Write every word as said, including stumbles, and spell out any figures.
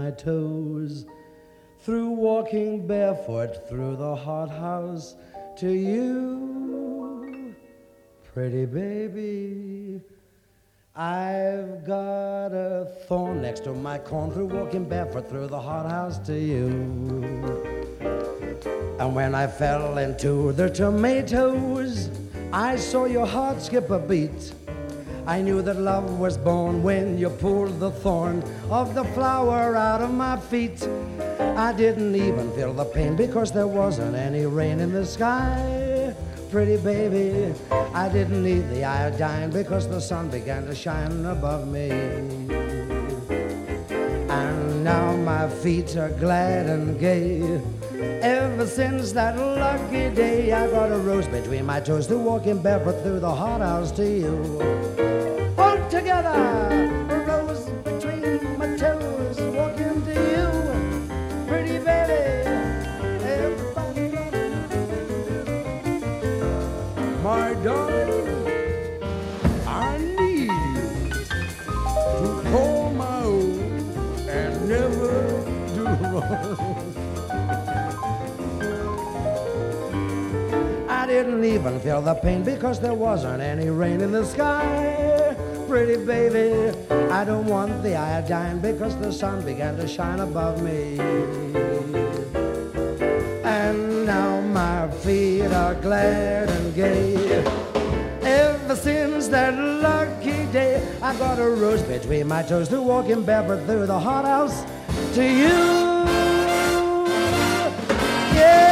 my toes, through walking barefoot through the hothouse to you, pretty baby. I've got a thorn next to my corn through walking barefoot through the hothouse to you. And when I fell into the tomatoes, I saw your heart skip a beat. I knew that love was born when you pulled the thorn of the flower out of my feet. I didn't even feel the pain because there wasn't any rain in the sky. Pretty baby, I didn't need the iodine because the sun began to shine above me. And now my feet are glad and gay. Ever since that lucky day, I got a rose between my toes to walking barefoot through the hothouse to you. All together, a rose between my toes, walking to you, pretty baby. Everybody, my darling, I need you to call my own and never do wrong. I didn't even feel the pain because there wasn't any rain in the sky. Pretty baby, I don't want the iodine because the sun began to shine above me. And now my feet are glad and gay. Ever since that lucky day, I got a rose between my toes to walking barefoot through the hothouse to you. Yeah.